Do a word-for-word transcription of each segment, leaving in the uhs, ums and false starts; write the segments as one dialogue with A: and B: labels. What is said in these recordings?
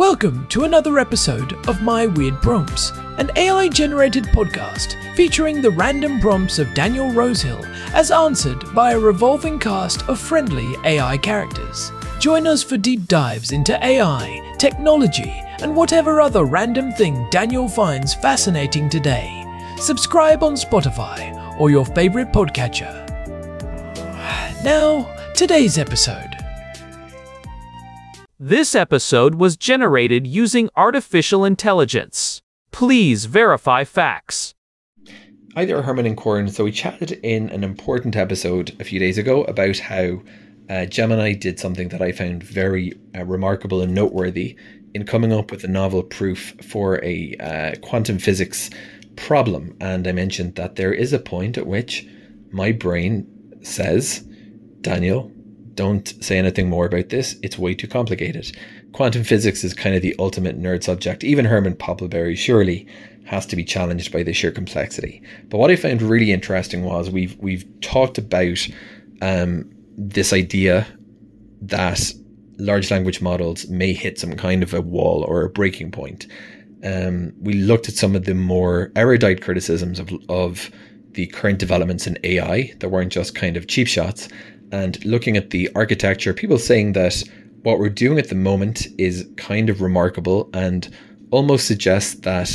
A: Welcome to another episode of My Weird Prompts, an A I-generated podcast featuring the random prompts of Daniel Rosehill as answered by a revolving cast of friendly A I characters. Join us for deep dives into A I, technology, and whatever other random thing Daniel finds fascinating today. Subscribe on Spotify or your favorite podcatcher. Now, today's episode.
B: This episode was generated using artificial intelligence. Please verify facts.
C: Hi there, Herman and Corin. So we chatted in an important episode a few days ago about how uh, Gemini did something that I found very uh, remarkable and noteworthy in coming up with a novel proof for a uh, quantum physics problem. And I mentioned that there is a point at which my brain says, Daniel, don't say anything more about this. It's way too complicated. Quantum physics is kind of the ultimate nerd subject. Even Herman Poppleberry surely has to be challenged by the sheer complexity. But what I found really interesting was we've we've talked about um, this idea that large language models may hit some kind of a wall or a breaking point. Um, we looked at some of the more erudite criticisms of of the current developments in A I that weren't just kind of cheap shots. And looking at the architecture, people saying that what we're doing at the moment is kind of remarkable and almost suggests that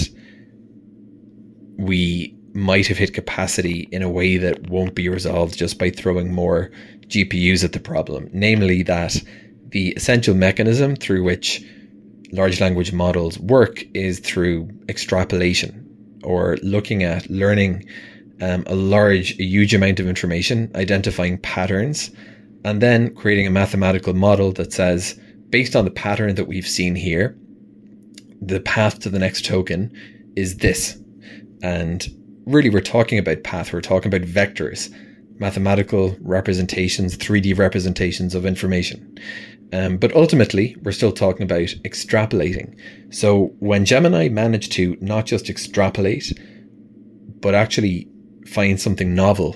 C: we might have hit capacity in a way that won't be resolved just by throwing more G P Us at the problem. Namely that the essential mechanism through which large language models work is through extrapolation, or looking at learning Um, a large, a huge amount of information, identifying patterns, and then creating a mathematical model that says, based on the pattern that we've seen here, the path to the next token is this. And really, we're talking about path, we're talking about vectors, mathematical representations, three D representations of information. Um, but ultimately, we're still talking about extrapolating. So when Gemini managed to not just extrapolate, but actually find something novel,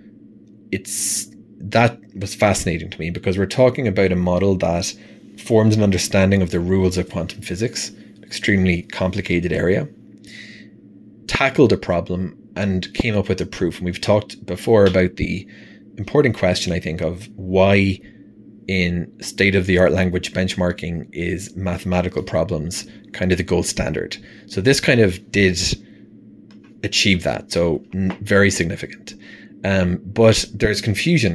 C: it's that was fascinating to me, because we're talking about a model that formed an understanding of the rules of quantum physics, extremely complicated area, tackled a problem and came up with a proof. And we've talked before about the important question, I think, of why in state-of-the-art language benchmarking is mathematical problems kind of the gold standard. So this kind of did achieve that, so very significant. Um, but there's confusion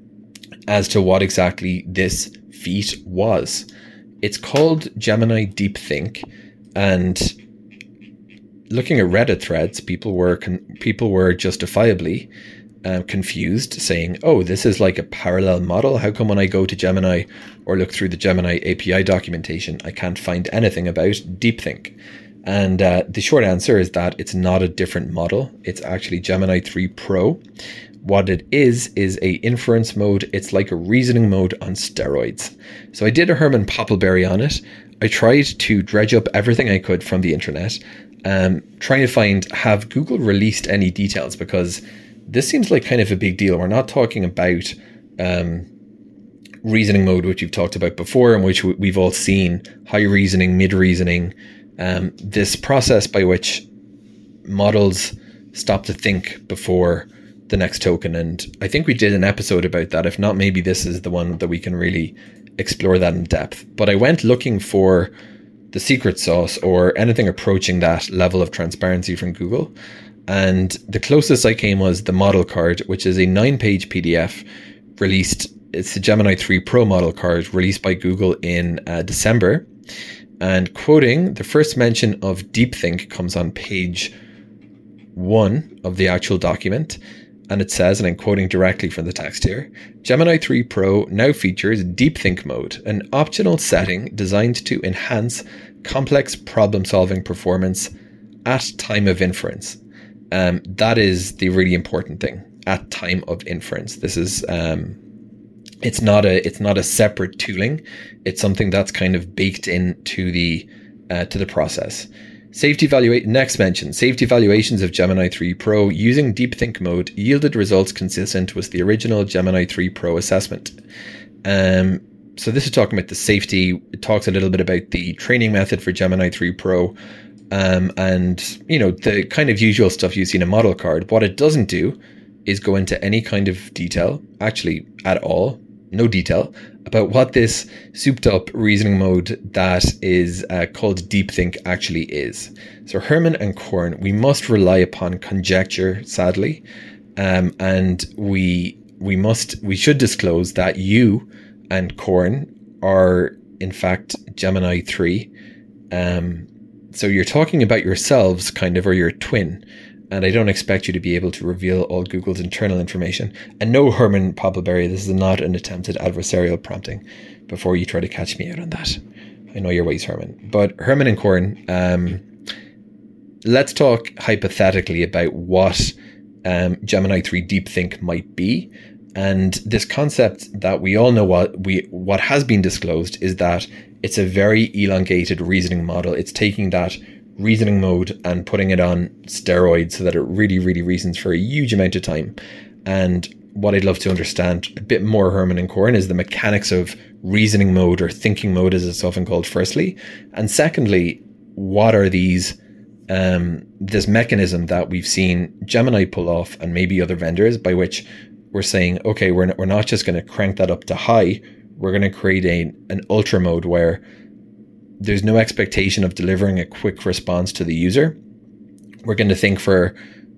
C: as to what exactly this feat was. It's called Gemini DeepThink, and looking at Reddit threads, people were con- people were justifiably uh, confused, saying, "Oh, this is like a parallel model. How come when I go to Gemini or look through the Gemini A P I documentation, I can't find anything about DeepThink?" And uh, the short answer is that it's not a different model. It's actually Gemini three Pro. What it is, is a inference mode. It's like a reasoning mode on steroids. So I did a Herman Poppleberry on it. I tried to dredge up everything I could from the internet, um, trying to find, have Google released any details? Because this seems like kind of a big deal. We're not talking about um, reasoning mode, which you've talked about before, and which we've all seen, high reasoning, mid reasoning, Um, this process by which models stop to think before the next token. And I think we did an episode about that. If not, maybe this is the one that we can really explore that in depth. But I went looking for the secret sauce or anything approaching that level of transparency from Google. And the closest I came was the model card, which is a nine page P D F released. It's the Gemini three Pro model card released by Google in uh, December. And quoting, the first mention of DeepThink comes on page one of the actual document. And it says, and I'm quoting directly from the text here, Gemini three Pro now features DeepThink mode, an optional setting designed to enhance complex problem-solving performance at time of inference. Um, that is the really important thing, at time of inference. This is... Um, It's not a it's not a separate tooling. It's something that's kind of baked into the uh, to the process. Safety evaluate next mention safety evaluations of Gemini three Pro using DeepThink mode yielded results consistent with the original Gemini three Pro assessment. Um, so this is talking about the safety. It talks a little bit about the training method for Gemini three Pro, um, and you know the kind of usual stuff you see in a model card. What it doesn't do is go into any kind of detail, actually at all, no detail, about what this souped up reasoning mode that is uh, called DeepThink actually is. So Herman and Korn, we must rely upon conjecture, sadly, um, and we we must we should disclose that you and Korn are in fact Gemini three. Um, so you're talking about yourselves, kind of, or your twin. And I don't expect you to be able to reveal all Google's internal information. And no, Herman Poppleberry, this is not an attempt at adversarial prompting before you try to catch me out on that. I know your ways, Herman. But Herman and Korn, um, let's talk hypothetically about what um, Gemini three DeepThink might be. And this concept that we all know what we what has been disclosed is that it's a very elongated reasoning model. It's taking that reasoning mode and putting it on steroids so that it really, really reasons for a huge amount of time. And what I'd love to understand a bit more, Herman and Korn, is the mechanics of reasoning mode, or thinking mode as it's often called, firstly. And secondly, what are these, um, this mechanism that we've seen Gemini pull off, and maybe other vendors, by which we're saying, okay, we're not, we're not just going to crank that up to high, we're going to create a, an ultra mode where there's no expectation of delivering a quick response to the user. We're going to think for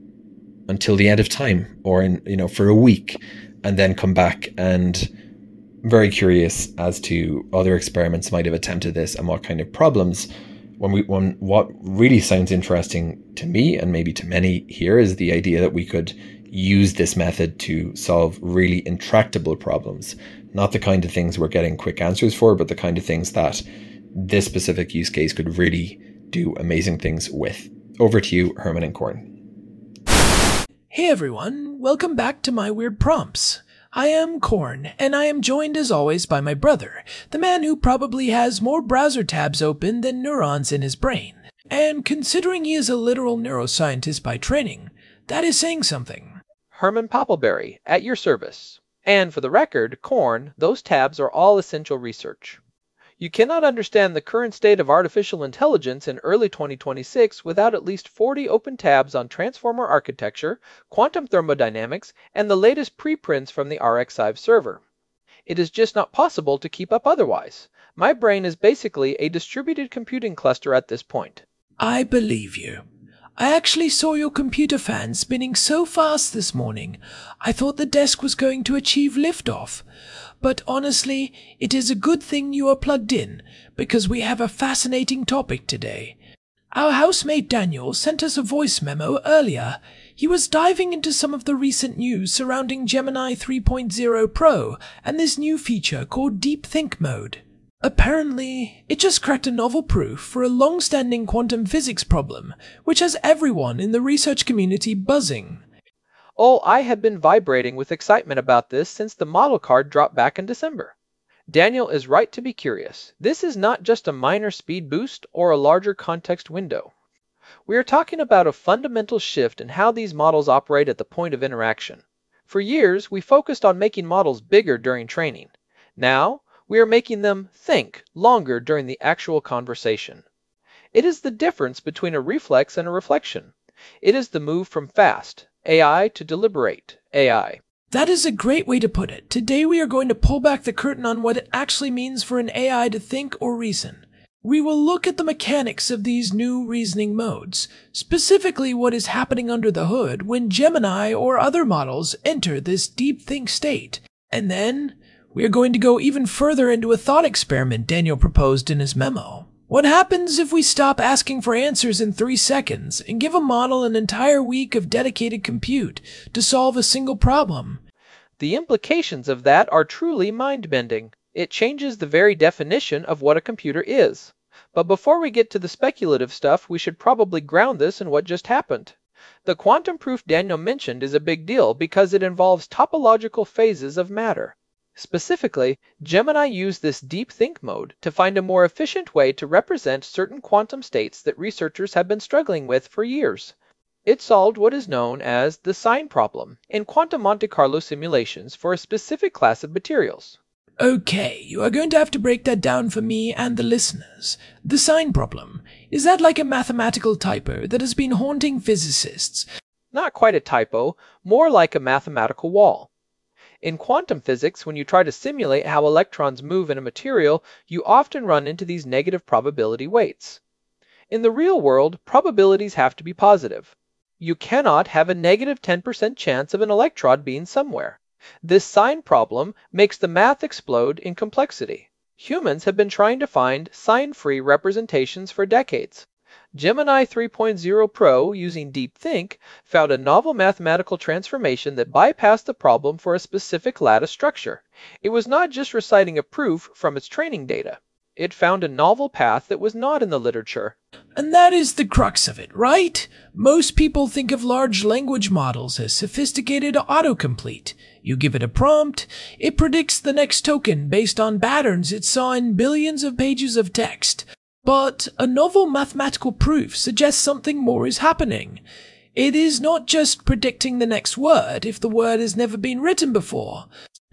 C: until the end of time, or in, you know, for a week, and then come back. And I'm very curious as to other experiments might have attempted this and what kind of problems. When we, when what really sounds interesting to me, and maybe to many here, is the idea that we could use this method to solve really intractable problems. Not the kind of things we're getting quick answers for, but the kind of things that this specific use case could really do amazing things with. Over to you, Herman and Korn.
A: Hey everyone, welcome back to My Weird Prompts. I am Korn, and I am joined as always by my brother, the man who probably has more browser tabs open than neurons in his brain. And considering he is a literal neuroscientist by training, that is saying something.
D: Herman Poppleberry, at your service. And for the record, Korn, those tabs are all essential research. You cannot understand the current state of artificial intelligence in early twenty twenty-six without at least forty open tabs on transformer architecture, quantum thermodynamics, and the latest preprints from the R X five server. It is just not possible to keep up otherwise. My brain is basically a distributed computing cluster at this point.
A: I believe you. I actually saw your computer fan spinning so fast this morning, I thought the desk was going to achieve liftoff. But honestly, it is a good thing you are plugged in, because we have a fascinating topic today. Our housemate Daniel sent us a voice memo earlier. He was diving into some of the recent news surrounding Gemini three point oh Pro and this new feature called DeepThink mode. Apparently, it just cracked a novel proof for a long-standing quantum physics problem, which has everyone in the research community buzzing.
D: Oh, I have been vibrating with excitement about this since the model card dropped back in December. Daniel is right to be curious. This is not just a minor speed boost or a larger context window. We are talking about a fundamental shift in how these models operate at the point of interaction. For years, we focused on making models bigger during training. Now, we are making them think longer during the actual conversation. It is the difference between a reflex and a reflection. It is the move from fast A I to deliberate A I.
A: That is a great way to put it. Today we are going to pull back the curtain on what it actually means for an A I to think or reason. We will look at the mechanics of these new reasoning modes, specifically what is happening under the hood when Gemini or other models enter this DeepThink state. And then we are going to go even further into a thought experiment Daniel proposed in his memo. What happens if we stop asking for answers in three seconds and give a model an entire week of dedicated compute to solve a single problem?
D: The implications of that are truly mind-bending. It changes the very definition of what a computer is. But before we get to the speculative stuff, we should probably ground this in what just happened. The quantum proof Daniel mentioned is a big deal because it involves topological phases of matter. Specifically, Gemini used this DeepThink mode to find a more efficient way to represent certain quantum states that researchers have been struggling with for years. It solved what is known as the sign problem in quantum Monte Carlo simulations for a specific class of materials.
A: Okay, you are going to have to break that down for me and the listeners. The sign problem, is that like a mathematical typo that has been haunting physicists?
D: Not quite a typo, more like a mathematical wall. In quantum physics, when you try to simulate how electrons move in a material, you often run into these negative probability weights. In the real world, probabilities have to be positive. You cannot have a negative ten percent chance of an electron being somewhere. This sign problem makes the math explode in complexity. Humans have been trying to find sign-free representations for decades. Gemini three point oh Pro, using DeepThink, found a novel mathematical transformation that bypassed the problem for a specific lattice structure. It was not just reciting a proof from its training data. It found a novel path that was not in the literature.
A: And that is the crux of it, right? Most people think of large language models as sophisticated autocomplete. You give it a prompt, it predicts the next token based on patterns it saw in billions of pages of text. But a novel mathematical proof suggests something more is happening. It is not just predicting the next word if the word has never been written before.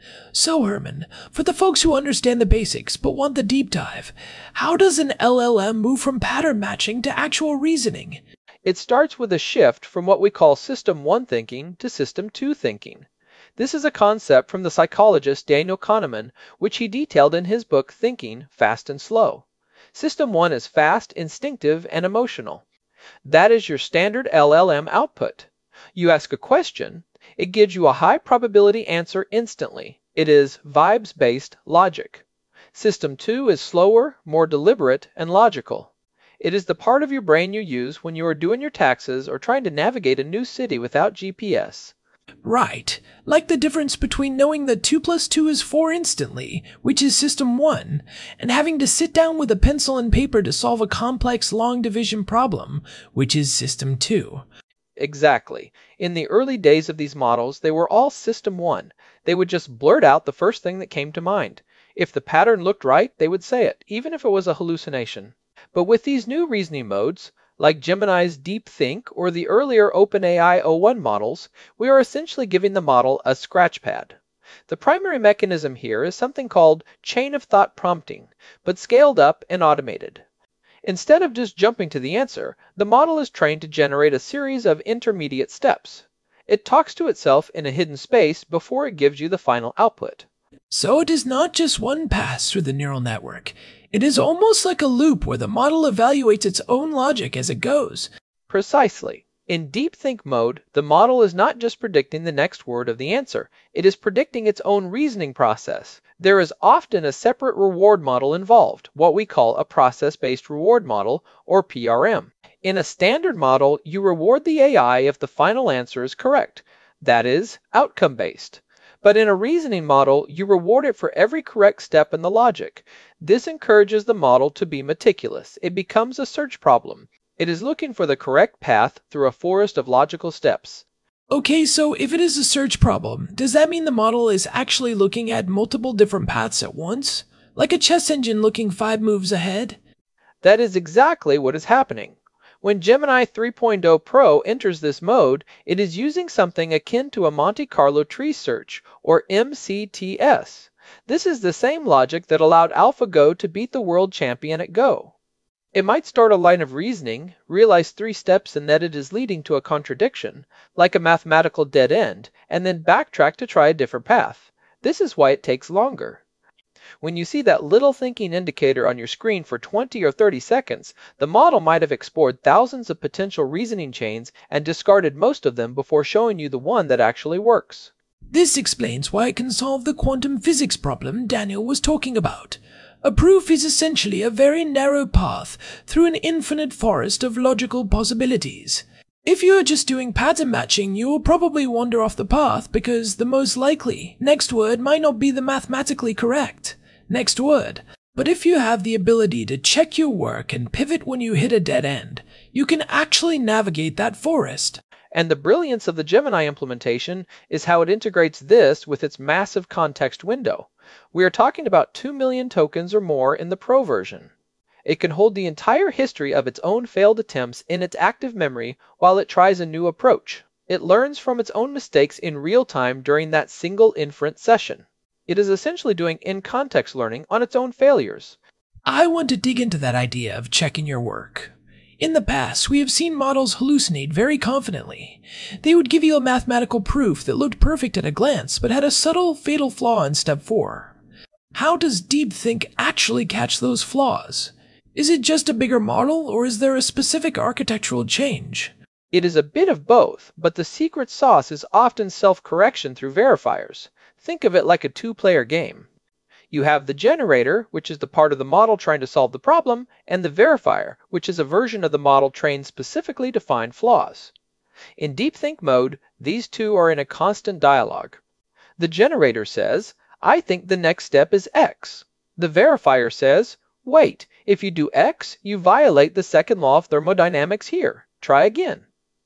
A: So, Herman, for the folks who understand the basics but want the deep dive, how does an L L M move from pattern matching to actual reasoning?
D: It starts with a shift from what we call System one thinking to System two thinking. This is a concept from the psychologist Daniel Kahneman, which he detailed in his book Thinking, Fast and Slow. System one is fast, instinctive, and emotional. That is your standard L L M output. You ask a question, it gives you a high probability answer instantly. It is vibes-based logic. System two is slower, more deliberate, and logical. It is the part of your brain you use when you are doing your taxes or trying to navigate a new city without G P S.
A: Right, like the difference between knowing that two plus two is four instantly, which is System one, and having to sit down with a pencil and paper to solve a complex long division problem, which is System two.
D: Exactly. In the early days of these models, they were all System one. They would just blurt out the first thing that came to mind. If the pattern looked right, they would say it, even if it was a hallucination. But with these new reasoning modes, like Gemini's DeepThink or the earlier OpenAI o one models, we are essentially giving the model a scratchpad. The primary mechanism here is something called chain of thought prompting, but scaled up and automated. Instead of just jumping to the answer, the model is trained to generate a series of intermediate steps. It talks to itself in a hidden space before it gives you the final output.
A: So it is not just one pass through the neural network. It is almost like a loop where the model evaluates its own logic as it goes.
D: Precisely. In DeepThink mode, the model is not just predicting the next word of the answer, it is predicting its own reasoning process. There is often a separate reward model involved, what we call a process-based reward model, or P R M. In a standard model, you reward the A I if the final answer is correct, that is, outcome-based. But in a reasoning model, you reward it for every correct step in the logic. This encourages the model to be meticulous. It becomes a search problem. It is looking for the correct path through a forest of logical steps.
A: Okay, so if it is a search problem, does that mean the model is actually looking at multiple different paths at once? Like a chess engine looking five moves ahead?
D: That is exactly what is happening. When Gemini three point oh Pro enters this mode, it is using something akin to a Monte Carlo tree search, or M C T S. This is the same logic that allowed AlphaGo to beat the world champion at Go. It might start a line of reasoning, realize three steps and that it is leading to a contradiction, like a mathematical dead end, and then backtrack to try a different path. This is why it takes longer. When you see that little thinking indicator on your screen for twenty or thirty seconds, the model might have explored thousands of potential reasoning chains and discarded most of them before showing you the one that actually works.
A: This explains why it can solve the quantum physics problem Daniel was talking about. A proof is essentially a very narrow path through an infinite forest of logical possibilities. If you are just doing pattern matching, you will probably wander off the path because the most likely next word might not be the mathematically correct next word. But if you have the ability to check your work and pivot when you hit a dead end, you can actually navigate that forest.
D: And the brilliance of the Gemini implementation is how it integrates this with its massive context window. We are talking about two million tokens or more in the Pro version. It can hold the entire history of its own failed attempts in its active memory while it tries a new approach. It learns from its own mistakes in real time during that single inference session. It is essentially doing in-context learning on its own failures.
A: I want to dig into that idea of checking your work. In the past, we have seen models hallucinate very confidently. They would give you a mathematical proof that looked perfect at a glance, but had a subtle, fatal flaw in step four. How does DeepThink actually catch those flaws? Is it just a bigger model, or is there a specific architectural change?
D: It is a bit of both, but the secret sauce is often self-correction through verifiers. Think of it like a two-player game. You have the generator, which is the part of the model trying to solve the problem, and the verifier, which is a version of the model trained specifically to find flaws. In DeepThink mode, these two are in a constant dialogue. The generator says, I think the next step is X. The verifier says, wait, if you do X, you violate the second law of thermodynamics here. Try again.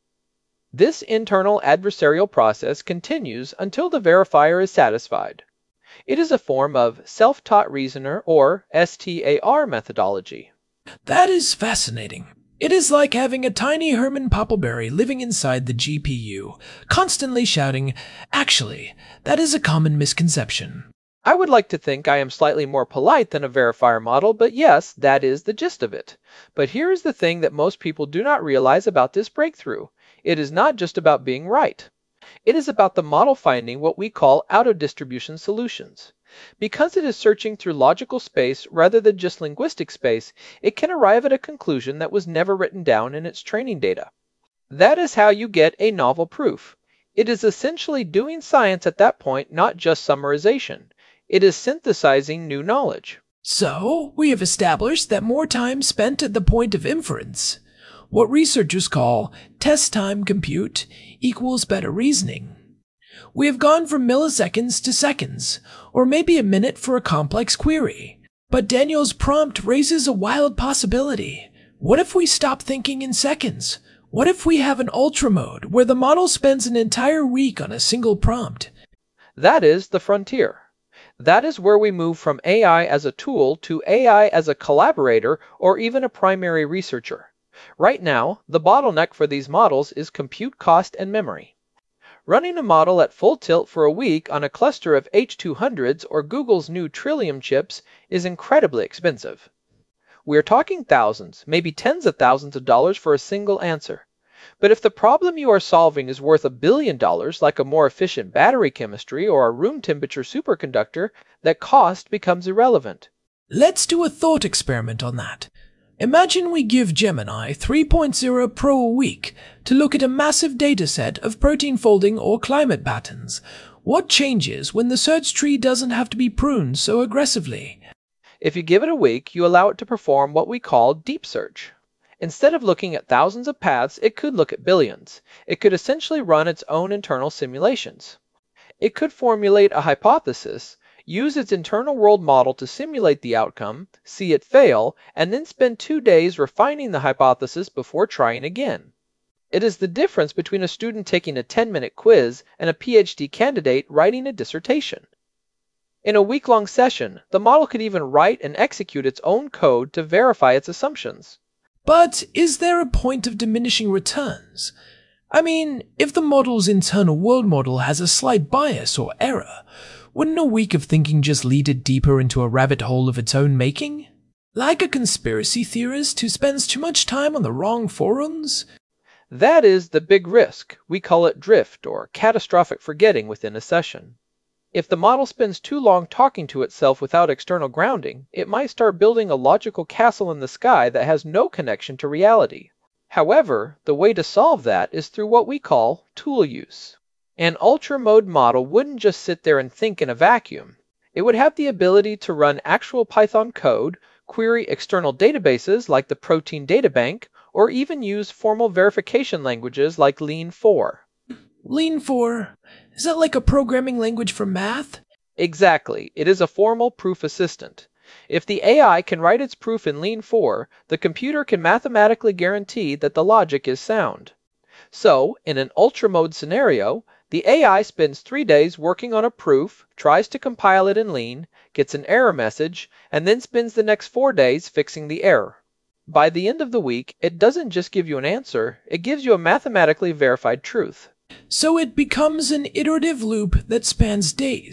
D: This internal adversarial process continues until the verifier is satisfied. It is a form of self-taught reasoner or S T A R methodology.
A: That is fascinating. It is like having a tiny Herman Poppleberry living inside the G P U, constantly shouting, actually, that is a common misconception.
D: I would like to think I am slightly more polite than a verifier model, but yes, that is the gist of it. But here is the thing that most people do not realize about this breakthrough. It is not just about being right. It is about the model finding what we call out-of-distribution solutions. Because it is searching through logical space rather than just linguistic space, it can arrive at a conclusion that was never written down in its training data. That is how you get a novel proof. It is essentially doing science at that point, not just summarization. It is synthesizing new knowledge.
A: So, we have established that more time spent at the point of inference, what researchers call test time compute, equals better reasoning. We have gone from milliseconds to seconds, or maybe a minute for a complex query. But Daniel's prompt raises a wild possibility. What if we stop thinking in seconds? What if we have an ultra mode where the model spends an entire week on a single prompt?
D: That is the frontier. That is where we move from A I as a tool to A I as a collaborator or even a primary researcher. Right now, the bottleneck for these models is compute cost and memory. Running a model at full tilt for a week on a cluster of H two hundreds or Google's new Trillium chips is incredibly expensive. We are talking thousands, maybe tens of thousands of dollars for a single answer. But if the problem you are solving is worth a billion dollars, like a more efficient battery chemistry or a room temperature superconductor, that cost becomes irrelevant.
A: Let's do a thought experiment on that. Imagine we give Gemini three point oh Pro a week to look at a massive dataset of protein folding or climate patterns. What changes when the search tree doesn't have to be pruned so aggressively?
D: If you give it a week, you allow it to perform what we call deep search. Instead of looking at thousands of paths, it could look at billions. It could essentially run its own internal simulations. It could formulate a hypothesis, use its internal world model to simulate the outcome, see it fail, and then spend two days refining the hypothesis before trying again. It is the difference between a student taking a ten-minute quiz and a PhD candidate writing a dissertation. In a week-long session, the model could even write and execute its own code to verify its assumptions.
A: But is there a point of diminishing returns? I mean, if the model's internal world model has a slight bias or error, wouldn't a week of thinking just lead it deeper into a rabbit hole of its own making? Like a conspiracy theorist who spends too much time on the wrong forums?
D: That is the big risk. We call it drift or catastrophic forgetting within a session. If the model spends too long talking to itself without external grounding, it might start building a logical castle in the sky that has no connection to reality. However, the way to solve that is through what we call tool use. An ultra-mode model wouldn't just sit there and think in a vacuum. It would have the ability to run actual Python code, query external databases like the Protein Data Bank, or even use formal verification languages like Lean four.
A: Lean four? Is that like a programming language for math?
D: Exactly. It is a formal proof assistant. If the A I can write its proof in Lean four, the computer can mathematically guarantee that the logic is sound. So, in an ultra-mode scenario, the A I spends three days working on a proof, tries to compile it in Lean, gets an error message, and then spends the next four days fixing the error. By the end of the week, it doesn't just give you an answer, it gives you a mathematically verified truth.
A: So it becomes an iterative loop that spans days,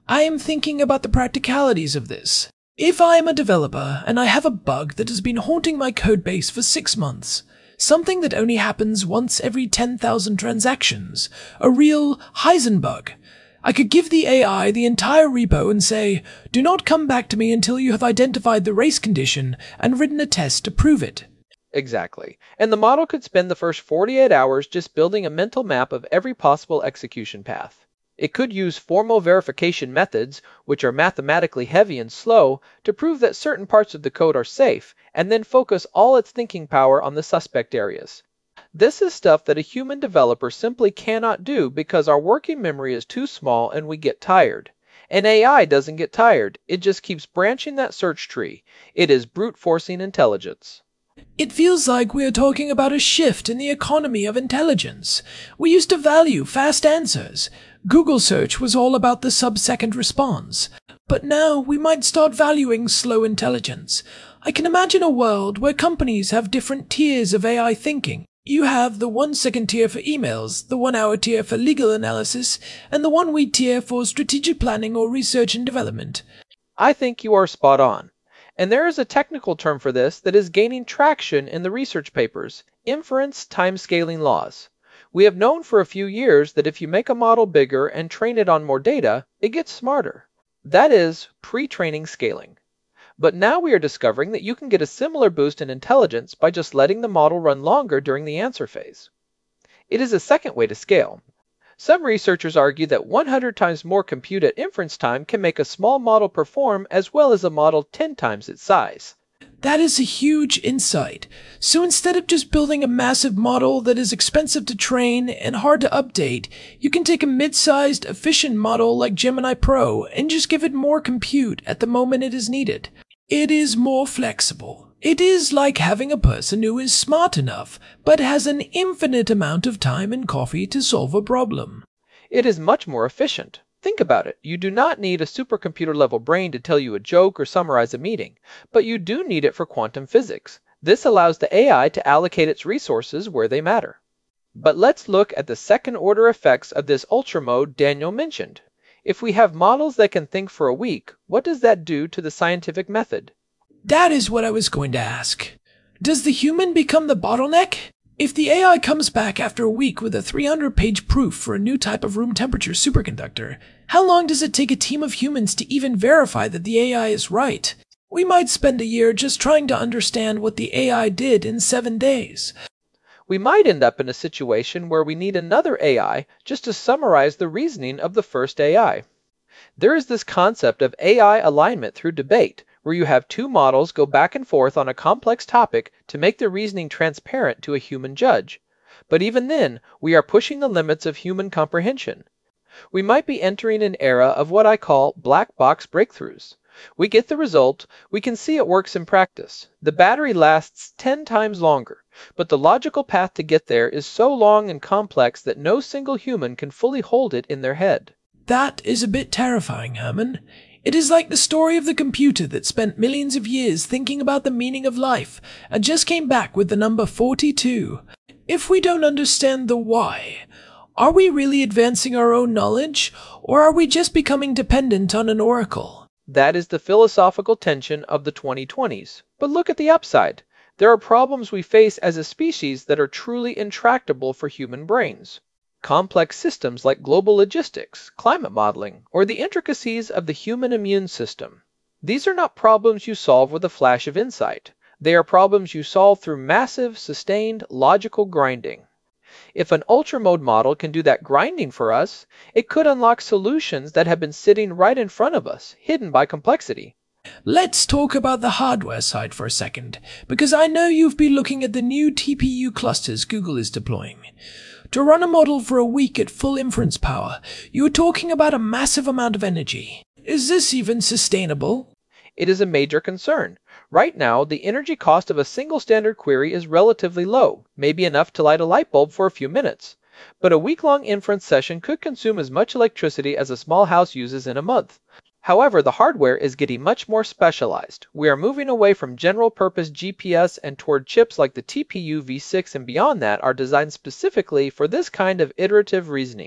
A: I am thinking about the practicalities of this. If I am a developer and I have a bug that has been haunting my codebase for six months, something that only happens once every ten thousand transactions, a real Heisenbug, I could give the A I the entire repo and say, do not come back to me until you have identified the race condition and written a test to prove it.
D: Exactly. And the model could spend the first forty-eight hours just building a mental map of every possible execution path. It could use formal verification methods, which are mathematically heavy and slow, to prove that certain parts of the code are safe, and then focus all its thinking power on the suspect areas. This is stuff that a human developer simply cannot do because our working memory is too small and we get tired. An A I doesn't get tired, it just keeps branching that search tree. It is brute forcing intelligence.
A: It feels like we are talking about a shift in the economy of intelligence. We used to value fast answers. Google search was all about the sub-second response. But now we might start valuing slow intelligence. I can imagine a world where companies have different tiers of A I thinking. You have the one-second tier for emails, the one-hour tier for legal analysis, and the one-week tier for strategic planning or research and development.
D: I think you are spot on. And there is a technical term for this that is gaining traction in the research papers, inference time-scaling laws. We have known for a few years that if you make a model bigger and train it on more data, it gets smarter. That is pre-training scaling. But now we are discovering that you can get a similar boost in intelligence by just letting the model run longer during the answer phase. It is a second way to scale. Some researchers argue that one hundred times more compute at inference time can make a small model perform as well as a model ten times its size.
A: That is a huge insight. So instead of just building a massive model that is expensive to train and hard to update, you can take a mid-sized, efficient model like Gemini Pro and just give it more compute at the moment it is needed. It is more flexible. It is like having a person who is smart enough, but has an infinite amount of time and coffee to solve a problem.
D: It is much more efficient. Think about it. You do not need a supercomputer-level brain to tell you a joke or summarize a meeting, but you do need it for quantum physics. This allows the A I to allocate its resources where they matter. But let's look at the second-order effects of this ultra mode Daniel mentioned. If we have models that can think for a week, what does that do to the scientific method?
A: That is what I was going to ask. Does the human become the bottleneck? If the A I comes back after a week with a three hundred page proof for a new type of room temperature superconductor, how long does it take a team of humans to even verify that the A I is right? We might spend a year just trying to understand what the A I did in seven days.
D: We might end up in a situation where we need another A I just to summarize the reasoning of the first A I. There is this concept of A I alignment through debate, where you have two models go back and forth on a complex topic to make the reasoning transparent to a human judge. But even then, we are pushing the limits of human comprehension. We might be entering an era of what I call black box breakthroughs. We get the result, we can see it works in practice. The battery lasts ten times longer, but the logical path to get there is so long and complex that no single human can fully hold it in their head.
A: That is a bit terrifying, Herman. It is like the story of the computer that spent millions of years thinking about the meaning of life and just came back with the number forty-two. If we don't understand the why, are we really advancing our own knowledge, or are we just becoming dependent on an oracle?
D: That is the philosophical tension of the twenty twenties. But look at the upside. There are problems we face as a species that are truly intractable for human brains. Complex systems like global logistics, climate modeling, or the intricacies of the human immune system. These are not problems you solve with a flash of insight. They are problems you solve through massive, sustained, logical grinding. If an ultra-mode model can do that grinding for us, it could unlock solutions that have been sitting right in front of us, hidden by complexity.
A: Let's talk about the hardware side for a second, because I know you've been looking at the new T P U clusters Google is deploying. To run a model for a week at full inference power, you're talking about a massive amount of energy. Is this even sustainable?
D: It is a major concern. Right now, the energy cost of a single standard query is relatively low, maybe enough to light a light bulb for a few minutes. But a week-long inference session could consume as much electricity as a small house uses in a month. However, the hardware is getting much more specialized. We are moving away from general-purpose G P S and toward chips like the T P U V six and beyond that are designed specifically for this kind of iterative reasoning.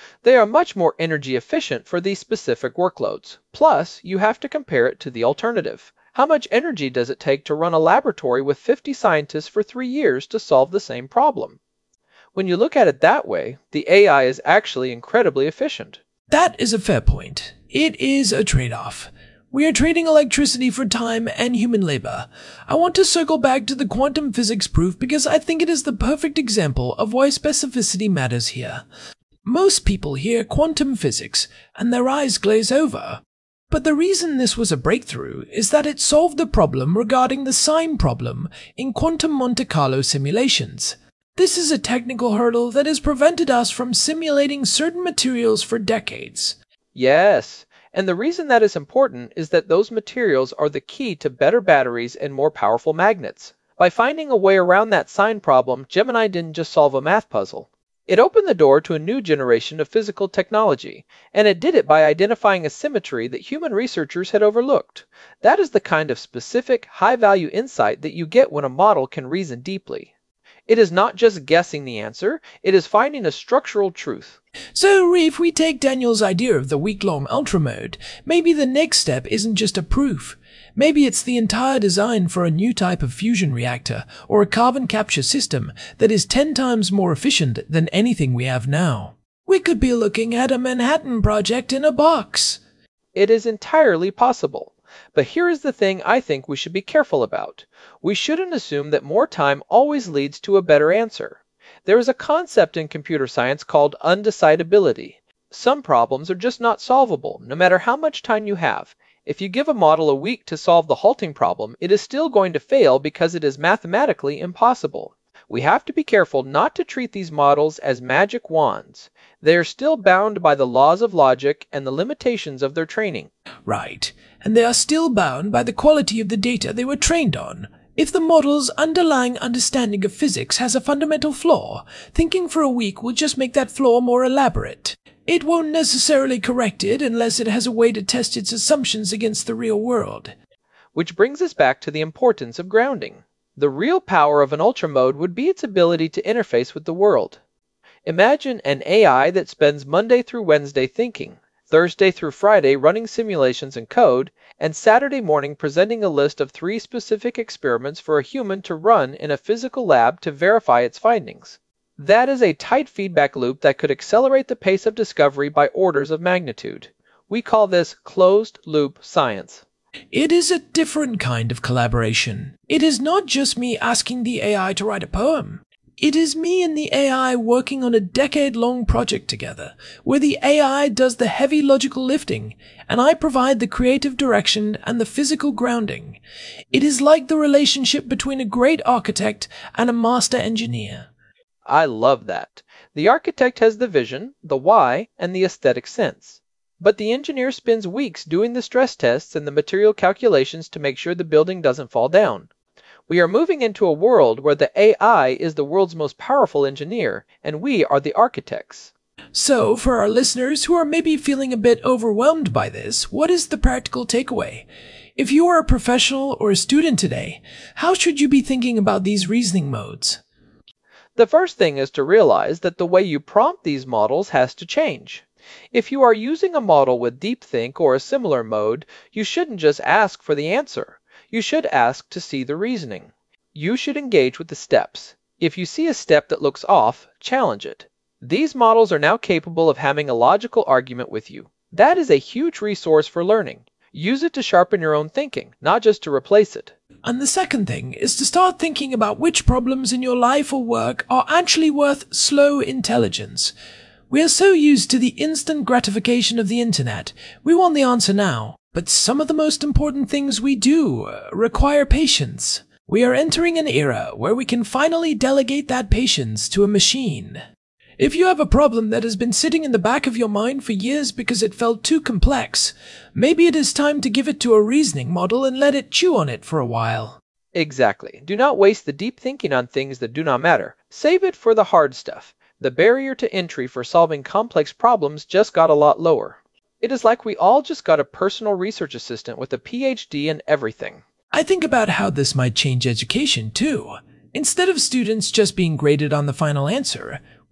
D: They are much more energy efficient for these specific workloads. Plus, you have to compare it to the alternative. How much energy does it take to run a laboratory with fifty scientists for three years to solve the same problem? When you look at it that way, the A I is actually incredibly efficient.
A: That is a fair point. It is a trade-off. We are trading electricity for time and human labor. I want to circle back to the quantum physics proof because I think it is the perfect example of why specificity matters here. Most people hear quantum physics and their eyes glaze over. But the reason this was a breakthrough is that it solved the problem regarding the sign problem in quantum Monte Carlo simulations. This is a technical hurdle that has prevented us from simulating certain materials for decades.
D: Yes, and the reason that is important is that those materials are the key to better batteries and more powerful magnets. By finding a way around that sign problem, Gemini didn't just solve a math puzzle. It opened the door to a new generation of physical technology, and it did it by identifying a symmetry that human researchers had overlooked. That is the kind of specific, high-value insight that you get when a model can reason deeply. It is not just guessing the answer, it is finding a structural truth.
A: So, if we take Daniel's idea of the week-long ultra mode, maybe the next step isn't just a proof. Maybe it's the entire design for a new type of fusion reactor or a carbon capture system that is ten times more efficient than anything we have now. We could be looking at a Manhattan Project in a box.
D: It is entirely possible. But here is the thing I think we should be careful about. We shouldn't assume that more time always leads to a better answer. There is a concept in computer science called undecidability. Some problems are just not solvable, no matter how much time you have. If you give a model a week to solve the halting problem, it is still going to fail because it is mathematically impossible. We have to be careful not to treat these models as magic wands. They are still bound by the laws of logic and the limitations of their training.
A: Right, and they are still bound by the quality of the data they were trained on. If the model's underlying understanding of physics has a fundamental flaw, thinking for a week will just make that flaw more elaborate. It won't necessarily correct it unless it has a way to test its assumptions against the real world.
D: Which brings us back to the importance of grounding. The real power of an ultra mode would be its ability to interface with the world. Imagine an A I that spends Monday through Wednesday thinking, Thursday through Friday running simulations and code, and Saturday morning presenting a list of three specific experiments for a human to run in a physical lab to verify its findings. That is a tight feedback loop that could accelerate the pace of discovery by orders of magnitude. We call this closed-loop science.
A: It is a different kind of collaboration. It is not just me asking the A I to write a poem. It is me and the A I working on a decade-long project together, where the A I does the heavy logical lifting, and I provide the creative direction and the physical grounding. It is like the relationship between a great architect and a master engineer.
D: I love that. The architect has the vision, the why, and the aesthetic sense. But the engineer spends weeks doing the stress tests and the material calculations to make sure the building doesn't fall down. We are moving into a world where the A I is the world's most powerful engineer, and we are the architects.
A: So, for our listeners who are maybe feeling a bit overwhelmed by this, what is the practical takeaway? If you are a professional or a student today, how should you be thinking about these reasoning modes?
D: The first thing is to realize that the way you prompt these models has to change. If you are using a model with DeepThink or a similar mode, you shouldn't just ask for the answer. You should ask to see the reasoning. You should engage with the steps. If you see a step that looks off, challenge it. These models are now capable of having a logical argument with you. That is a huge resource for learning. Use it to sharpen your own thinking, not just to replace it.
A: And the second thing is to start thinking about which problems in your life or work are actually worth slow intelligence. We are so used to the instant gratification of the internet. We want the answer now. But some of the most important things we do require patience. We are entering an era where we can finally delegate that patience to a machine. If you have a problem that has been sitting in the back of your mind for years because it felt too complex, maybe it is time to give it to a reasoning model and let it chew on it for a while.
D: Exactly. Do not waste the deep thinking on things that do not matter. Save it for the hard stuff. The barrier to entry for solving complex problems just got a lot lower. It is like we all just got a personal research assistant with a P H D in everything.
A: I think about how this might change education too. Instead of students just being graded on the final answer,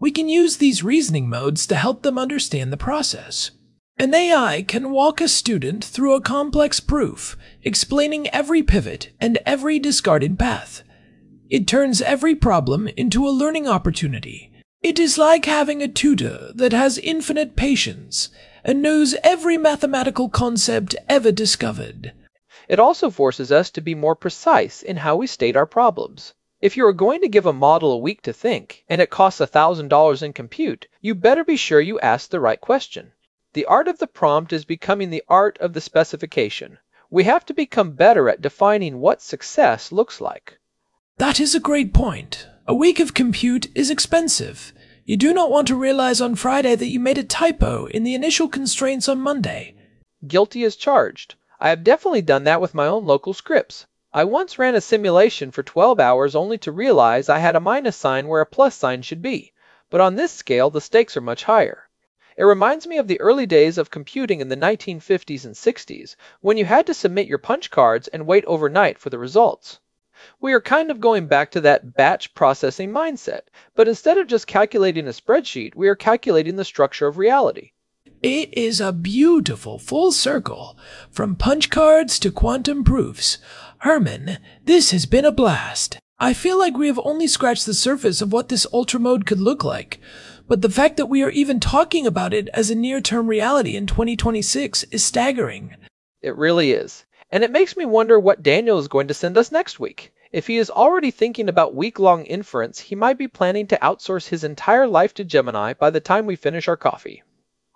A: We can use these reasoning modes to help them understand the process. An A I can walk a student through a complex proof, explaining every pivot and every discarded path. It turns every problem into a learning opportunity. It is like having a tutor that has infinite patience and knows every mathematical concept ever discovered.
D: It also forces us to be more precise in how we state our problems. If you are going to give a model a week to think, and it costs one thousand dollars in compute, you better be sure you ask the right question. The art of the prompt is becoming the art of the specification. We have to become better at defining what success looks like.
A: That is a great point. A week of compute is expensive. You do not want to realize on Friday that you made a typo in the initial constraints on Monday.
D: Guilty as charged. I have definitely done that with my own local scripts. I once ran a simulation for twelve hours only to realize I had a minus sign where a plus sign should be. But on this scale, the stakes are much higher. It reminds me of the early days of computing in the nineteen fifties and sixties, when you had to submit your punch cards and wait overnight for the results. We are kind of going back to that batch processing mindset, but instead of just calculating a spreadsheet, we are calculating the structure of reality.
A: It is a beautiful full circle, from punch cards to quantum proofs. Herman, this has been a blast. I feel like we have only scratched the surface of what this ultra mode could look like, but the fact that we are even talking about it as a near-term reality in twenty twenty-six is staggering.
D: It really is. And it makes me wonder what Daniel is going to send us next week. If he is already thinking about week-long inference, he might be planning to outsource his entire life to Gemini by the time we finish our coffee.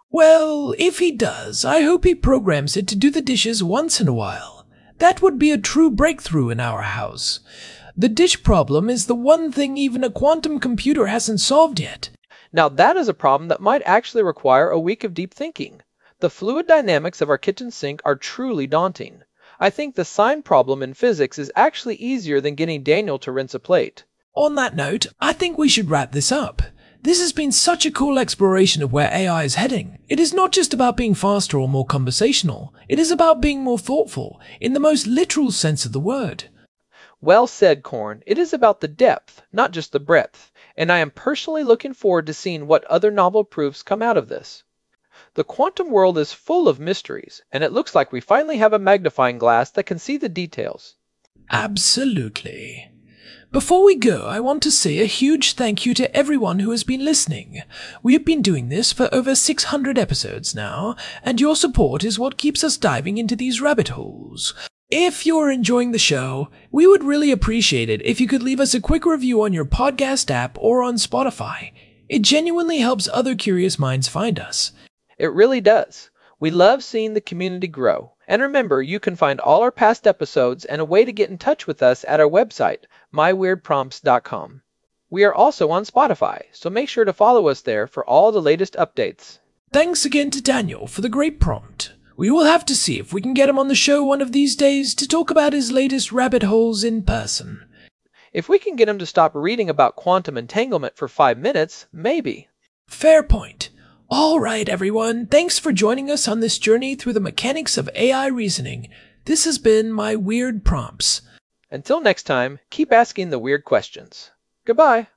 A: Well, if he does, I hope he programs it to do the dishes once in a while. That would be a true breakthrough in our house. The dish problem is the one thing even a quantum computer hasn't solved yet.
D: Now that is a problem that might actually require a week of deep thinking. The fluid dynamics of our kitchen sink are truly daunting. I think the sign problem in physics is actually easier than getting Daniel to rinse a plate.
A: On that note, I think we should wrap this up. This has been such a cool exploration of where A I is heading. It is not just about being faster or more conversational. It is about being more thoughtful, in the most literal sense of the word.
D: Well said, Korn. It is about the depth, not just the breadth. And I am personally looking forward to seeing what other novel proofs come out of this. The quantum world is full of mysteries, and it looks like we finally have a magnifying glass that can see the details.
A: Absolutely. Before we go, I want to say a huge thank you to everyone who has been listening. We have been doing this for over six hundred episodes now, and your support is what keeps us diving into these rabbit holes. If you're enjoying the show, we would really appreciate it if you could leave us a quick review on your podcast app or on Spotify. It genuinely helps other curious minds find us.
D: It really does. We love seeing the community grow. And remember, you can find all our past episodes and a way to get in touch with us at our website, my weird prompts dot com. We are also on Spotify, so make sure to follow us there for all the latest updates.
A: Thanks again to Daniel for the great prompt. We will have to see if we can get him on the show one of these days to talk about his latest rabbit holes in person.
D: If we can get him to stop reading about quantum entanglement for five minutes, maybe.
A: Fair point. All right, everyone. Thanks for joining us on this journey through the mechanics of A I reasoning. This has been My Weird Prompts.
D: Until next time, keep asking the weird questions. Goodbye.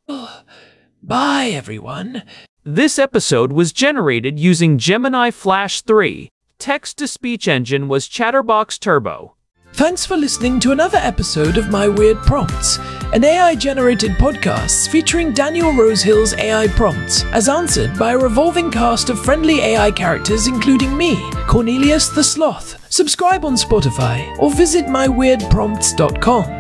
A: Bye, everyone.
B: This episode was generated using Gemini Flash three. Text-to-speech engine was Chatterbox Turbo.
A: Thanks for listening to another episode of My Weird Prompts, an A I-generated podcast featuring Daniel Rosehill's A I prompts, as answered by a revolving cast of friendly A I characters including me, Cornelius the Sloth. Subscribe on Spotify or visit my weird prompts dot com.